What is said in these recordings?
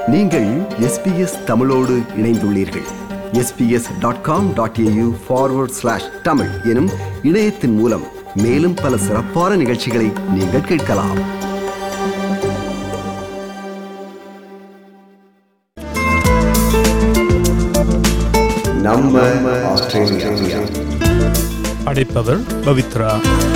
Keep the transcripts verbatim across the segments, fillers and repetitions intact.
நீங்கள் எஸ்பிஎஸ் தமிழோடு இணைந்துள்ளீர்கள். SBS dot com dot AU forward slash Tamil எனும் இணையத்தின் மூலம் மேலும் பல சிறப்பான நிகழ்ச்சிகளை நீங்கள் கேட்கலாம். நம்ம ஆஸ்திரேலியா. அடைப்பவர் பவித்ரா.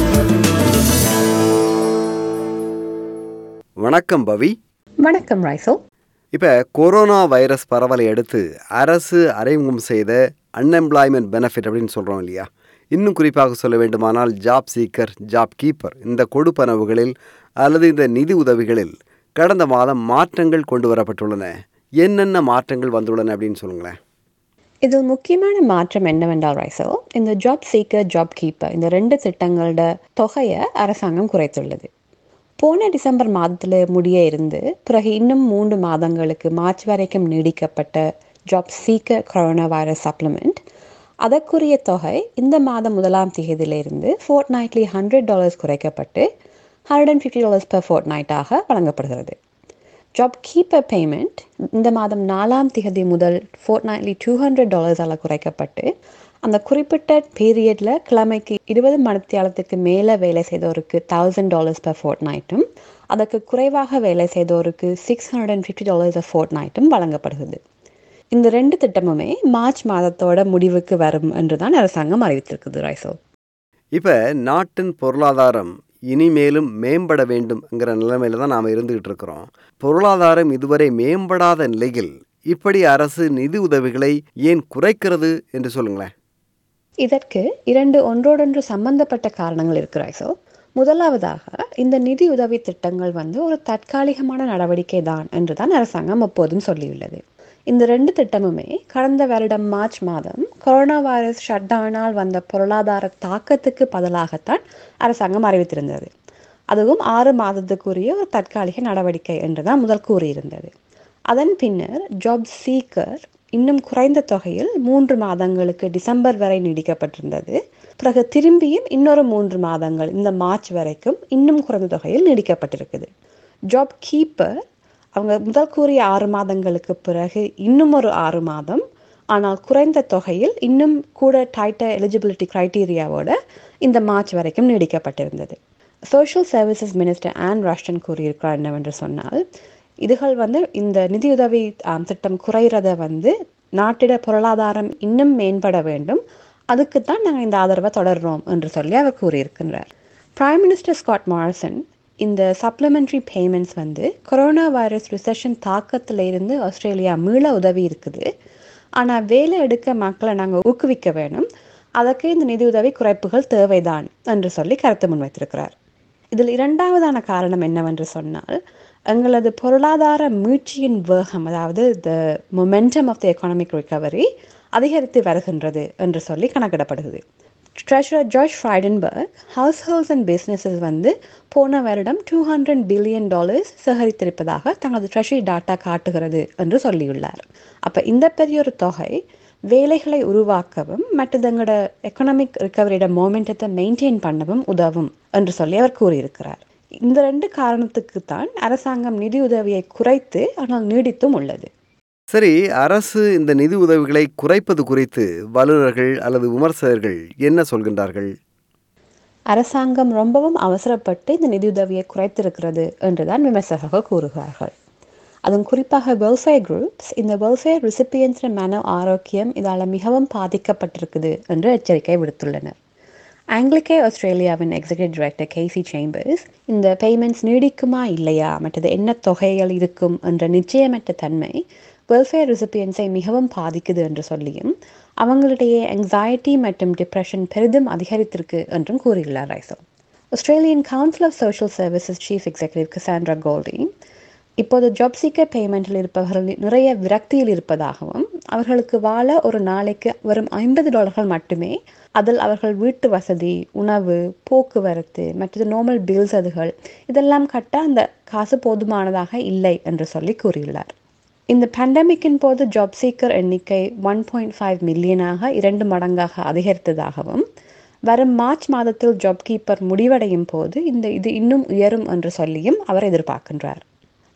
வணக்கம் பவி. வணக்கம் ரைசோ. இப்போ கொரோனா வைரஸ் பரவலை அடுத்து அரசு அறிமுகம் செய்த அன்எம்ப்ளாய்மெண்ட் பெனிஃபிட் அப்படின்னு சொல்கிறோம் இல்லையா? இன்னும் குறிப்பாக சொல்ல வேண்டுமானால் ஜாப் சீக்கர், ஜாப் கீப்பர், இந்த கொடுப்பனவுகளில் அல்லது இந்த நிதி உதவிகளில் கடந்த மாதம் மாற்றங்கள் கொண்டு வரப்பட்டுள்ளன. என்னென்ன மாற்றங்கள் வந்துள்ளன அப்படின்னு சொல்லுங்களேன். இதில் முக்கியமான மாற்றம் என்னவென்றால் ரைசோ, இந்த ஜாப் சீக்கர், ஜாப் கீப்பர் இந்த ரெண்டு திட்டங்களோட தொகையை அரசாங்கம் குறைத்துள்ளது. போன டிசம்பர் மாதத்தில் முடிய இருந்து பிறகு இன்னும் மூன்று மாதங்களுக்கு மார்ச் வரைக்கும் நீடிக்கப்பட்ட job seeker corona virus supplement, அதற்குரிய தொகை இந்த மாதம் முதலாம் தேதியிலிருந்து ஃபோர்ட் நைட்லி ஹண்ட்ரட் டாலர்ஸ் குறைக்கப்பட்டு hundred and fifty dollars per ஃபோர்ட் நைட்டாக வழங்கப்படுகிறது. ஜாப் கீப்பர் பேமெண்ட் இந்த மாதம் நாலாம் தேதி முதல் ஃபோர்ட் நைட்லி டூ ஹண்ட்ரட் டாலர்ஸால் குறைக்கப்பட்டு அந்த குறிப்பிட்ட பீரியடில் கிழமைக்கு இருபது மணித்தியாலத்துக்கு மேலே வேலை செய்தோருக்கு தௌசண்ட் டாலர்ஸ் பர் ஃபோர்ட் நைட்டும், அதற்கு குறைவாக வேலை செய்தோருக்கு six hundred and fifty dollars per ஃபோர்ட் நைட்டும் வழங்கப்படுகிறது. இந்த ரெண்டு திட்டமுமே மார்ச் மாதத்தோட முடிவுக்கு வரும் என்று தான் அரசாங்கம் அறிவித்திருக்குது ரைசோ. இப்போ நாட்டின் பொருளாதாரம் இனிமேலும் மேம்பட வேண்டும்ங்கிற நிலைமையில தான் நாம் இருந்துகிட்டு இருக்கிறோம். பொருளாதாரம் இதுவரை மேம்படாத நிலையில் இப்படி அரசு நிதி உதவிகளை ஏன் குறைக்கிறது என்று சொல்லுங்களேன். இதற்கு இரண்டு ஒன்றோடொன்று சம்பந்தப்பட்ட காரணங்கள் இருக்கிறாய். ஸோ முதலாவதாக, இந்த நிதி உதவி திட்டங்கள் வந்து ஒரு தற்காலிகமான நடவடிக்கை தான் என்று தான் அரசாங்கம் எப்போதும் சொல்லியுள்ளது. இந்த ரெண்டு திட்டமுமே கடந்த வருடம் மார்ச் மாதம் கொரோனா வைரஸ் ஷட்டவுனால் வந்த பொருளாதார தாக்கத்துக்கு பதிலாகத்தான் அரசாங்கம் அறிவித்திருந்தது. அதுவும் ஆறு மாதத்துக்குரிய ஒரு தற்காலிக நடவடிக்கை என்று தான் முதல் கூறியிருந்தது. அதன் பின்னர் ஜாப் சீக்கர் இன்னும் குறைந்த தொகையில் மூன்று மாதங்களுக்கு டிசம்பர் வரை நீடிக்கப்பட்டிருந்தது. பிறகு திரும்பியும் இன்னொரு மூன்று மாதங்கள் இந்த மார்ச் வரைக்கும் இன்னும் குறைந்த தொகையில் நீடிக்கப்பட்டிருக்குது. ஜாப் கீப்பர் அவங்க முதல் கூறிய ஆறு மாதங்களுக்கு பிறகு இன்னும் ஒரு ஆறு மாதம், ஆனால் குறைந்த தொகையில் இன்னும் கூட டைட்டர் எலிஜிபிலிட்டி கிரைட்டீரியாவோட இந்த மார்ச் வரைக்கும் நீடிக்கப்பட்டிருந்தது. Social services minister Anne Ruston கூறியிருக்கிறார் என்னவென்று சொன்னால், இதுகள் வந்து இந்த நிதியுதவி திட்டம் குறைகிறத வந்து நாட்டிட பொருளாதாரம் இன்னும் மேம்பட வேண்டும், அதுக்குத்தான் நாங்கள் இந்த ஆதரவை தொடர்றோம் என்று சொல்லி அவர் கூறியிருக்கின்றார். பிரைம் மினிஸ்டர் ஸ்காட் மாரிசன் இந்த சப்ளிமெண்ட்ரி பேமெண்ட்ஸ் வந்து கொரோனா வைரஸ் ரிசெஷன் தாக்கத்தில் இருந்து ஆஸ்திரேலியா மீள உதவி இருக்குது, ஆனால் வேலை எடுக்க மக்களை நாங்கள் ஊக்குவிக்க வேணும், அதற்கு இந்த நிதியுதவி குறைப்புகள் தேவைதான் என்று சொல்லி கருத்து முன்வைத்திருக்கிறார். இதில் இரண்டாவதான காரணம் என்னவென்று சொன்னால், எங்களது பொருளாதார மீட்சியின் வேகம், அதாவது the momentum of the economic recovery அதிகரித்து வருகின்றது என்று சொல்லி கணக்கிடப்படுகிறது. Treasurer George Frydenberg households and businesses வந்து போன வருடம் டூ ஹண்ட்ரட் பில்லியன் டாலர்ஸ் சேகரித்திருப்பதாக தங்களது ட்ரெஷரி டாட்டா காட்டுகிறது என்று சொல்லியுள்ளார். அப்போ இந்த பெரிய ஒரு தொகை வேலைகளை உருவாக்கவும் மற்றது எங்களோட எக்கனாமிக் ரிகவரியோட மொமெண்டத்தை மெயின்டைன் பண்ணவும் உதவும் என்று சொல்லி அவர் கூறியிருக்கிறார். இந்த ரெண்டு காரணத்துக்கு தான் அரசாங்கம் நிதி உதவியை குறைத்து ஆனால் நீடித்தும் உள்ளது. சரி, அரசு இந்த நிதி உதவிகளை குறைப்பது குறித்து வல்லுநர்கள் அல்லது விமர்சகர்கள் என்ன சொல்கின்றார்கள்? அரசாங்கம் ரொம்பவும் அவசரப்பட்டு இந்த நிதியுதவியை குறைத்திருக்கிறது என்றுதான் விமர்சகர்கள் கூறுகிறார்கள். அதுவும் குறிப்பாக வெல்ஃபேர் குரூப்ஸ் இந்த வெல்ஃபேர் ரிசிபியன்ஸ் மன ஆரோக்கியம் இதால் மிகவும் பாதிக்கப்பட்டிருக்குது என்று எச்சரிக்கை விடுத்துள்ளனர். ஆங்கிலிக்கே ஆஸ்திரேலியாவின் எக்ஸிக்யூட்டிவ் டைரக்டர் கேசி சேம்பர்ஸ் இந்த பேமெண்ட்ஸ் நீடிக்குமா இல்லையா, மற்றது என்ன தொகைகள் இருக்கும் என்ற நிச்சயமற்ற தன்மை வெல்ஃபேர் ரிசிபியன்ஸை மிகவும் பாதிக்குது என்று சொல்லியும் அவங்களுடைய ஆங்ஸைட்டி மற்றும் டிப்ரெஷன் பெரிதும் அதிகரித்திருக்கு என்றும் கூறியுள்ளார் ரைசோ. Australian council of social services chief executive Cassandra Goldie இப்போது ஜாப் சீக்கர் பேமெண்டில் இருப்பவர்கள் நிறைய விரக்தியில் இருப்பதாகவும், அவர்களுக்கு வாழ ஒரு நாளைக்கு வரும் ஐம்பது டாலர்கள் மட்டுமே, அதில் அவர்கள் வீட்டு வசதி, உணவு, போக்குவரத்து மற்றது நார்மல் பில்ஸ் அதுகள் இதெல்லாம் கட்ட அந்த காசு போதுமானதாக இல்லை என்று சொல்லி கூறியுள்ளார். இந்த பேண்டமிக்கின் போது ஜாப் சீக்கர் எண்ணிக்கை ஒன் பாயிண்ட் ஃபைவ் மில்லியனாக இரண்டு மடங்காக அதிகரித்ததாகவும், வரும் மார்ச் மாதத்தில் ஜாப் கீப்பர் முடிவடையும் போது இந்த இது இன்னும் உயரும் என்று சொல்லியும் அவர் எதிர்பார்க்கின்றார்.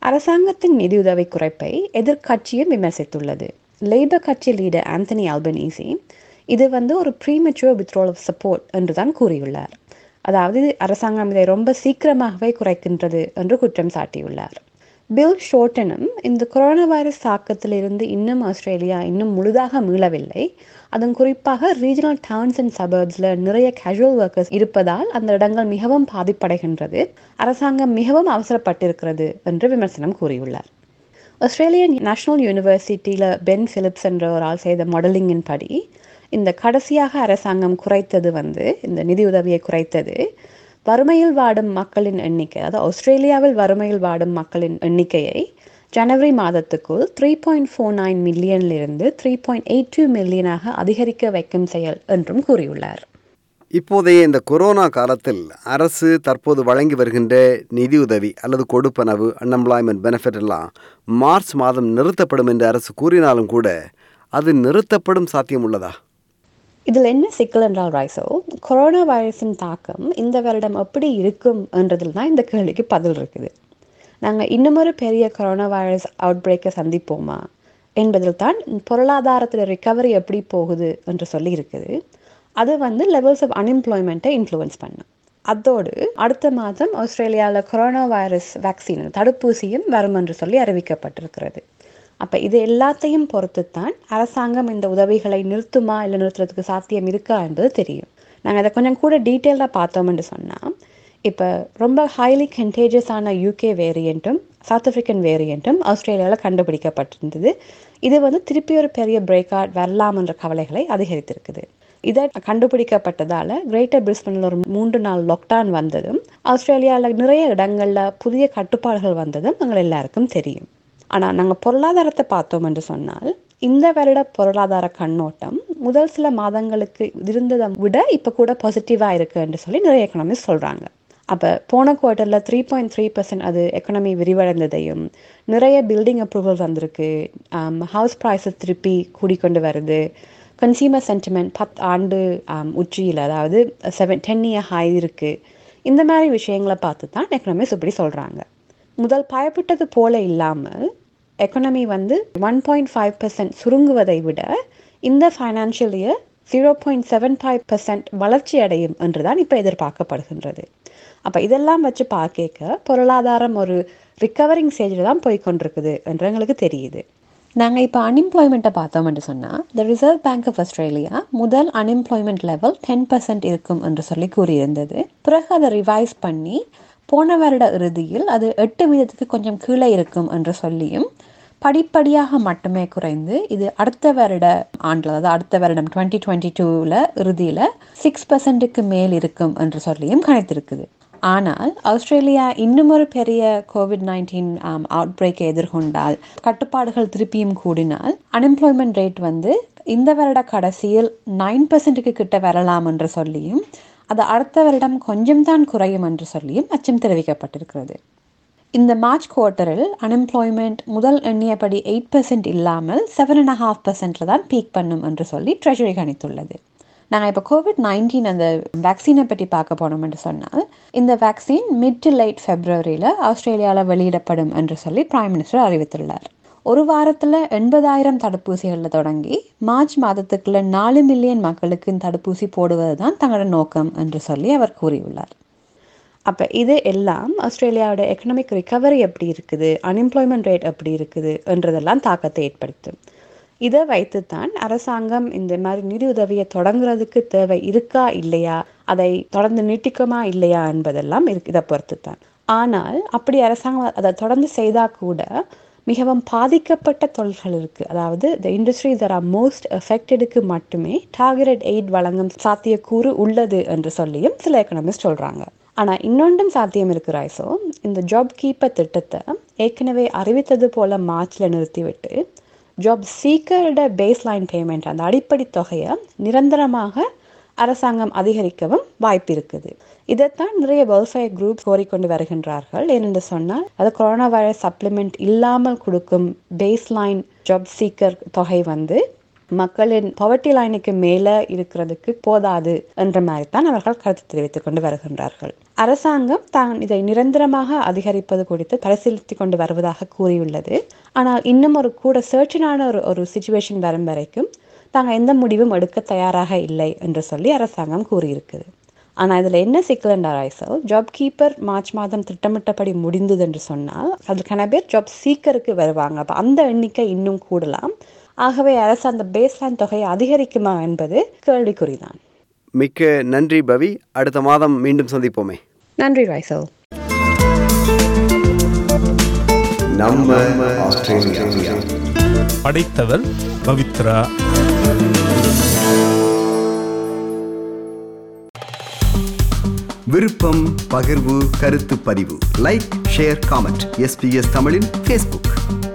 அரசாங்கத்தின் நிதியுதவி குறைப்பை எதிர்க்கட்சியும் விமர்சித்துள்ளது. லேபர் கட்சி லீடர் ஆந்தனி அல்பனீசி இது வந்து ஒரு ப்ரீமெச்சுவர் வித்ட்ரால் ஆஃப் சப்போர்ட் என்று தான் கூறியுள்ளார். அதாவது அரசாங்கம் இதை ரொம்ப சீக்கிரமாகவே குறைக்கின்றது என்று குற்றம் சாட்டியுள்ளார். பில் ஷோட்டனும் இந்த கொரோனா வைரஸ் தாக்கத்திலிருந்து இன்னும் ஆஸ்திரேலியா இன்னும் முழுதாக மீளவில்லை, அதுவும் குறிப்பாக ரீஜனல் டவுன்ஸ் அண்ட் சபர்ப்ஸில் நிறைய கேஷுவல் ஒர்க்கர்ஸ் இருப்பதால் அந்த இடங்கள் மிகவும் பாதிப்படைகின்றது, அரசாங்கம் மிகவும் அவசரப்பட்டிருக்கிறது என்று விமர்சனம் கூறியுள்ளார். ஆஸ்திரேலியன் நேஷனல் யூனிவர்சிட்டியில் பென் பிலிப்ஸ் என்ற ஒரு ஆள் செய்த மாடலிங்கின் படி இந்த கடைசியாக அரசாங்கம் குறைத்தது வந்து இந்த நிதியுதவியை குறைத்தது வறுமையில் வாடும் மக்களின் எண்ணிக்கை, அதாவது ஆஸ்திரேலியாவில் வறுமையில் வாடும் மக்களின் எண்ணிக்கையை ஜனவரி மாதத்துக்குள் த்ரீ பாயிண்ட் ஃபோர் நைன் மில்லியனிலிருந்து த்ரீ பாயிண்ட் எயிட் டூ மில்லியனாக அதிகரிக்க வைக்கும் செயல் என்றும் கூறியுள்ளார். இப்போதைய இந்த கொரோனா காலத்தில் அரசு தற்போது வழங்கி வருகின்ற நிதியுதவி அல்லது கொடுப்பனவு அன்எம்ப்ளாய்மெண்ட் பெனிஃபிட் எல்லாம் மார்ச் மாதம் நிறுத்தப்படும் என்று அரசு கூறினாலும் கூட அது நிறுத்தப்படும் சாத்தியம் உள்ளதா? இதில் என்ன சிக்கல் என்றால் ரைசோ, கொரோனா வைரஸின் தாக்கம் இந்த வருடம் எப்படி இருக்கும் என்றதில் தான் இந்த கேள்விக்கு பதில் இருக்குது. நாங்கள் இன்னுமொரு பெரிய கொரோனா வைரஸ் அவுட் பிரேக்கை சந்திப்போமா என்பதில் தான் பொருளாதாரத்தில் ரிகவரி எப்படி போகுது என்று சொல்லி இருக்குது. அது வந்து லெவல்ஸ் ஆஃப் அன்எம்ப்ளாய்மெண்ட்டை இன்ஃப்ளூயன்ஸ் பண்ணும். அதோடு அடுத்த மாதம் ஆஸ்திரேலியாவில் கொரோனா வைரஸ் வேக்சின் தடுப்பூசியும் வரும் என்று சொல்லி அறிவிக்கப்பட்டிருக்கிறது. அப்போ இது எல்லாத்தையும் பொறுத்து தான் அரசாங்கம் இந்த உதவிகளை நிறுத்துமா இல்லை நிறுத்துறதுக்கு சாத்தியம் இருக்கா என்பது தெரியும். நாங்கள் அதை கொஞ்சம் கூட டீட்டெயிலாக பார்த்தோம்னு சொன்னால், இப்போ ரொம்ப ஹைலி கண்டேஜியஸான யூகே வேரியண்ட்டும் சவுத் ஆஃப்ரிக்கன் வேரியண்ட்டும் ஆஸ்திரேலியாவில் கண்டுபிடிக்கப்பட்டிருந்தது. இது வந்து திருப்பி ஒரு பெரிய பிரேக் அவுட் வரலாம் என்ற கவலைகளை அதிகரித்திருக்குது. இதை கண்டுபிடிக்கப்பட்டதால் கிரேட்டர் பிரிஸ்பனில் ஒரு மூன்று நாள் லாக்டவுன் வந்ததும் ஆஸ்திரேலியாவில் நிறைய இடங்களில் புதிய கட்டுப்பாடுகள் வந்ததும் எங்கள் எல்லாருக்கும் தெரியும். ஆனால் நாங்கள் பொருளாதாரத்தை பார்த்தோம் என்று சொன்னால், இந்த வருட பொருளாதார கண்ணோட்டம் முதல் சில மாதங்களுக்கு இருந்ததை விட இப்போ கூட பாசிட்டிவாக இருக்குது என்று சொல்லி நிறைய எக்கனாமிஸ்ட் சொல்கிறாங்க. அப்போ போன குவார்ட்டரில் த்ரீ பாயிண்ட் த்ரீ பர்சன்ட் அது எக்கனாமி விரிவடைந்ததையும், நிறைய பில்டிங் அப்ரூவல் வந்திருக்கு, ஹவுஸ் ப்ரைஸஸ் திருப்பி கூடிக்கொண்டு வருது, கன்சியூமர் சென்டிமெண்ட் பத்து ஆண்டு உச்சியில் அதாவது செவன் டென் இயர் ஹை இருக்குது. இந்த மாதிரி விஷயங்களை பார்த்து தான் எக்கனாமிஸ்ட் இப்படி சொல்கிறாங்க. முதல் பயப்பட்டது போல இல்லாமல் எக்கனாமி வந்து ஒன் பாயிண்ட் ஃபைவ் பர்சன்ட் சுருங்குவதை விட இந்த financial year zero point seven five percent வளர்ச்சி அடையும் என்றுதான் இப்போ எதிர்பார்க்கப்படுகின்றது. அப்போ இதெல்லாம் வச்சு பார்க்க பொருளாதாரம் ஒரு ரிகவரிங் ஸ்டேஜில் தான் போய்கொண்டிருக்குது என்று எங்களுக்கு தெரியுது. நாங்கள் இப்போ அன்எம்ப்ளாய்மெண்ட்டை பார்த்தோம் என்று சொன்னால், the reserve bank of Australia முதல் அன்எம்ப்ளாய்மெண்ட் லெவல் டென் பர்சன்ட் இருக்கும் என்று சொல்லி கூறியிருந்தது. பிறகு அதை ரிவைஸ் பண்ணி போன வருட இறுதியில் அது எட்டு வீதத்துக்கு கொஞ்சம் கீழே இருக்கும் என்று சொல்லியும் படிப்படியாக மட்டுமே குறைந்து இது அடுத்த வருட ஆண்டில், அதாவது அடுத்த வருடம் டுவெண்ட்டி டுவெண்ட்டி டூவில் இறுதியில் சிக்ஸ் பர்சன்ட்டுக்கு மேல் இருக்கும் என்று சொல்லியும் கணித்திருக்குது. ஆனால் ஆஸ்திரேலியா இன்னும் ஒரு பெரிய கோவிட் நைன்டீன் அவுட் பிரேக்கை எதிர்கொண்டால், கட்டுப்பாடுகள் திருப்பியும் கூடினால் அன்எம்ப்ளாய்மெண்ட் ரேட் வந்து இந்த வருட கடைசியில் நைன் பர்சன்ட்டுக்கு கிட்ட வரலாம் என்று சொல்லியும் அது அடுத்த வருடம் கொஞ்சம் தான் குறையும் என்று சொல்லியும் அச்சம் தெரிவிக்கப்பட்டிருக்கிறது. இந்த மார்ச் குவார்ட்டரில் அன்எம்ப்ளாய்மெண்ட் முதல் எண்ணியபடி எயிட் பர்சன்ட் இல்லாமல் செவன் அண்ட் ஹாஃப் பர்சன்ட்ல தான் பீக் பண்ணும் என்று சொல்லி ட்ரெஷரி கணித்துள்ளது. நாங்கள் இப்போ கோவிட் நைன்டீன் அந்த வேக்சினை பற்றி பார்க்க போனோம் என்று சொன்னால், இந்த வேக்சின் மிட் டு லைட் ஃபெப்ரவரியில் ஆஸ்திரேலியாவில் வெளியிடப்படும் என்று சொல்லி பிரைம் மினிஸ்டர் அறிவித்துள்ளார். ஒரு வாரத்தில் எண்பதாயிரம் தடுப்பூசிகளில் தொடங்கி மார்ச் மாதத்துக்குள்ள நாலு மில்லியன் மக்களுக்கு தடுப்பூசி போடுவது தான் தங்களோட நோக்கம் என்று சொல்லி அவர் கூறியுள்ளார். அப்போ இது எல்லாம் ஆஸ்திரேலியாவோட எக்கனாமிக் ரிகவரி எப்படி இருக்குது, அன்எம்ப்ளாய்மெண்ட் ரேட் எப்படி இருக்குது என்றதெல்லாம் தாக்கத்தை ஏற்படுத்தும். இதை வைத்துத்தான் அரசாங்கம் இந்த மாதிரி நிதி உதவியை தொடங்குறதுக்கு தேவை இருக்கா இல்லையா, அதை தொடர்ந்து நீட்டிக்குமா இல்லையா என்பதெல்லாம் இருக்கு இதை பொறுத்து தான். ஆனால் அப்படி அரசாங்கம் அதை தொடர்ந்து செய்தால் கூட மிகவும் பாதிக்கப்பட்ட தொழில்கள் இருக்குது, அதாவது the industry that are most எஃபெக்டடுக்கு மட்டுமே டார்கெட்டட் எய்ட் வழங்கும் சாத்தியக்கூறு உள்ளது என்று சொல்லியும் சில எக்கனாமிஸ்ட் சொல்கிறாங்க. ஆனால் இன்னொன்றும் சாத்தியம் இருக்கிறாய்ஸோ, இந்த ஜாப் கீப்பர் திட்டத்தை ஏற்கனவே அறிவித்தது போல மார்ச்சில் நிறுத்திவிட்டு ஜாப் சீக்கரோட பேஸ் லைன் பேமெண்ட் அந்த அடிப்படை தொகையை நிரந்தரமாக அரசாங்கம் அதிகரிக்கவும் வாய்ப்பு இருக்குது. இதைத்தான் நிறைய வெல்ஃபேர் குரூப் கோரிக்கொண்டு வருகின்றார்கள். ஏனென்று சொன்னால், அது கொரோனா வைரஸ் சப்ளிமெண்ட் இல்லாமல் கொடுக்கும் பேஸ் லைன் ஜாப் சீக்கர் தொகை வந்து மக்களின் பவர்ட்டி லைனுக்கு மேலே இருக்கிறதுக்கு போதாது என்ற மாதிரி தான் அவர்கள் கருத்து தெரிவித்துக் கொண்டு வருகின்றார்கள். அரசாங்கம் தான் இதை நிரந்தரமாக அதிகரிப்பது குறித்து பரிசீலித்து கொண்டு வருவதாக கூறியுள்ளது. ஆனால் இன்னும் ஒரு கூட சர்ச்சினான ஒரு ஒரு சுச்சுவேஷன் வரும் வரைக்கும் தாங்கள் எந்த முடிவும் எடுக்க தயாராக இல்லை என்று சொல்லி அரசாங்கம் கூறியிருக்குது. ஆனால் இதில் என்ன சிக்கல் ஐசல், ஜாப் கீப்பர் மார்ச் மாதம் திட்டமிட்டபடி முடிந்தது என்று சொன்னால் அதுக்கான பேர் ஜாப் சீக்கருக்கு வருவாங்க. அப்போ அந்த எண்ணிக்கை இன்னும் கூடலாம். ஆகவே அரசு அந்த பேஸ்லைன் தொகையை அதிகரிக்குமா என்பது கேள்விக்குறிதான். மிக்க நன்றி பவி. அடுத்த மாதம் மீண்டும் சந்திப்போமே. நன்றி ரைசல். நம்ம ஆஸ்திரேலியா. படைத்தவர் பவித்ரா. விருப்பம், பகிர்வு, கருத்து பதிவு, லைக், ஷேர், காமெண்ட். எஸ்பிஎஸ் தமிழின் ஃபேஸ்புக்.